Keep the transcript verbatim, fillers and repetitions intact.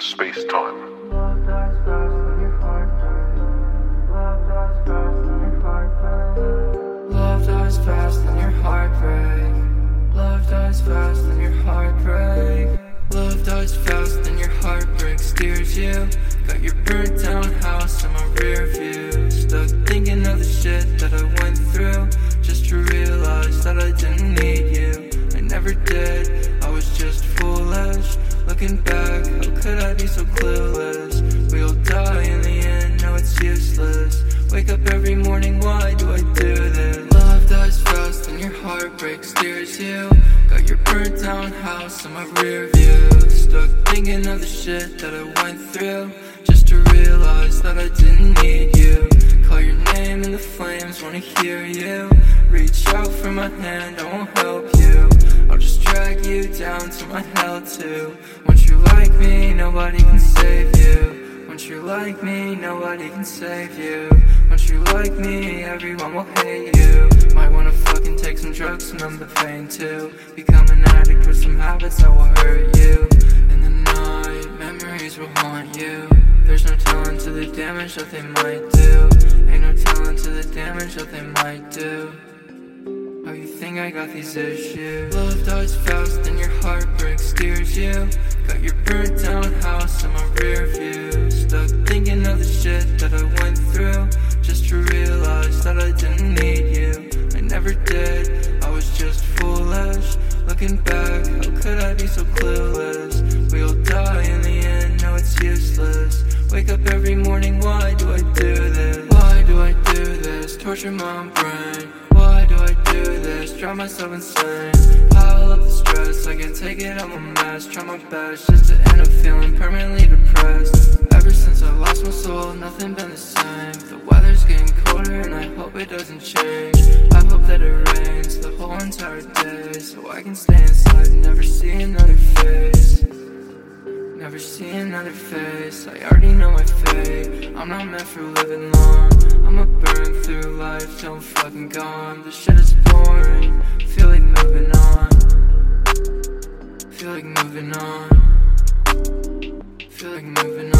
Space-time. Love dies fast when your heart breaks. Love dies fast when your heart breaks. Love dies fast when your heart breaks. Love dies fast when your heart breaks. Love dies fast and your heartbreak steers you. Got your burnt down house in my rear view. Stuck thinking of the shit that I went through, just to realize that I didn't need you. I never did, I was just foolish. Looking back, how could I be so clueless? We'll die in the end, no it's useless. Wake up every morning, why do I do this? Love dies fast and your heartbreak steers you. Got your burnt down house in my rear view. Stuck thinking of the shit that I went through, just to realize that I didn't need you. Call your name in the flames, wanna hear you. Reach out for my hand, I won't help you. I'll just drag you down to my hell too. Once you're like me, nobody can save you. Once you're like me, nobody can save you. Once you're like me, everyone will hate you. Might wanna fucking take some drugs to numb the pain too. Become an addict with some habits that will hurt you. In the night, memories will haunt you. There's no telling to the damage that they might do. Ain't no telling to the damage that they might do. How you think I got these issues? Love dies fast and your heartbreak steers you. Got your burnt down house in my rear view. Stuck thinking of the shit that I went through, just to realize that I didn't need you. I never did, I was just foolish. Looking back, how could I be so clueless? We'll die in the end, no it's useless. Wake up every morning, why do I do this? Why do I do this? Torture my own brain. Why do I do this? Drive myself insane. Pile up the stress, I can't take it, I'm a mess. Try my best just to end up feeling permanently depressed. Ever since I lost my soul, nothing been the same. The weather's getting colder and I hope it doesn't change. I hope that it rains the whole entire day, so I can stay inside and never see another face. Never see another face, I already know my fate. I'm not meant for living long. I'ma burn through life till I'm fucking gone. This shit is boring, feel like moving on. Feel like moving on. Feel like moving on.